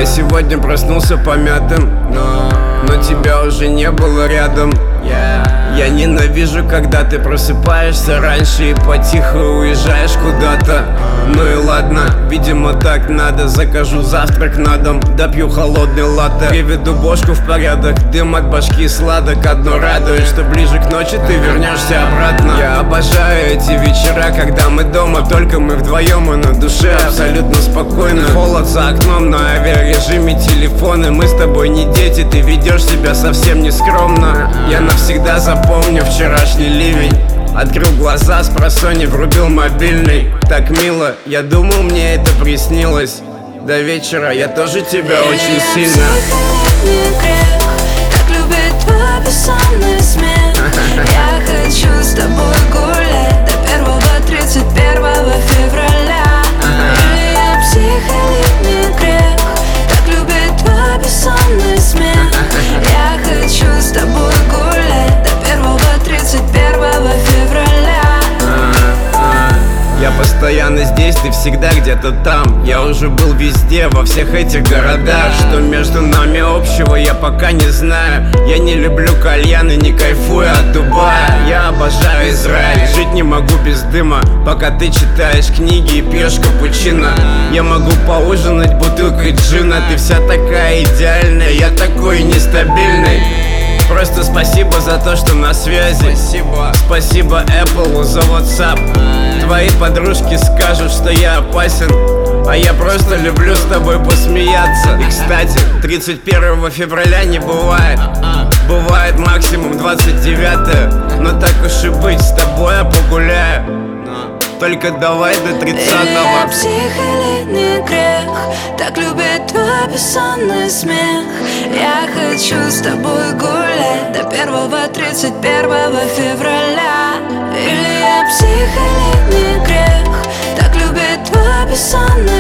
Я сегодня проснулся помятым, но тебя уже не было рядом. Я ненавижу, когда ты просыпаешься раньше и потихо уезжаешь куда-то. Ну и ладно, видимо так надо. Закажу завтрак на дом, допью холодный латте, приведу бошку в порядок, дым от башки сладок. Одно радует, что ближе к ночи ты вернешься обратно. Я обожаю эти вечера, когда мы дома, только мы вдвоем, и на душе абсолютно спокойно. Холод за окном, на авиарежиме телефоны. Мы с тобой не дети, ты ведешь себя совсем не скромно. Я навсегда запомню вчерашний ливень. Открыл глаза, спросонья врубил мобильный. Так мило, я думал, мне это приснилось. До вечера я тоже тебя очень сильно. Так любит твой бессонный смех. Я хочу с тобой гулять до 1-31 февраля. Или я псих, или не грех. Так любит твой бессонный смех. Я хочу с тобой гулять до 1-31 февраля. Я постоянно здесь, ты всегда где-то там. Я уже был везде, во всех этих городах. Что между нами общего, я пока не знаю. Я не люблю кальян и не кайфую от Дубая. Я обожаю Израиль, жить не могу без дыма. Пока ты читаешь книги и пьешь капучино, я могу поужинать бутылкой джина. Ты вся такая идеальная, я такой нестабильный. Просто спасибо за то, что на связи. Спасибо Apple за WhatsApp. Твои подружки скажут, что я опасен, а я просто люблю с тобой посмеяться. И кстати, 31 февраля не бывает. Бывает максимум 29. Но так уж и быть, с тобой я погуляю. Только давай до 30-го. Или я псих, или не грех. Так любит твой бессонный смех. Я хочу с тобой гулять до 1-31 февраля. Или я псих, или не грех. Так любит твой бессонный